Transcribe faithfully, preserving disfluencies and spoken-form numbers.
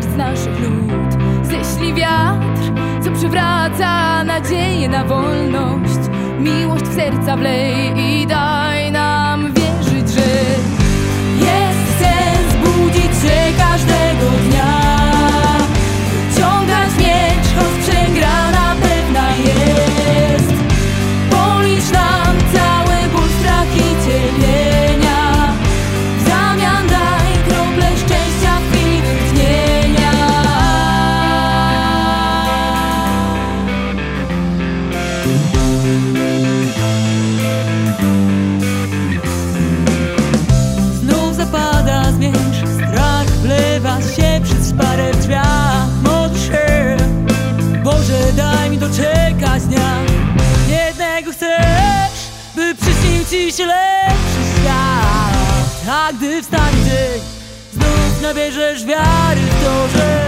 z naszych nut. Ześlij wiatr, co przywraca nadzieję na wolność. Miłość w serca wlej i daj nam wierzyć, że jest sens budzić się każdego dnia, wyciągać miecz, choć przegrana pewna jest. Policz nam cały ból, strach i cierpienia, w zamian daj krople szczęścia w chwili wytchnienia. Znów zapada zmierzch, strach wlewa się przez parę w drzwiach. Modl się, Boże, daj mi doczekać dnia, jednego chcesz, by przyśnił ci się lepszy świat. A gdy wstanie dzień, znów nabierzesz wiary w to, że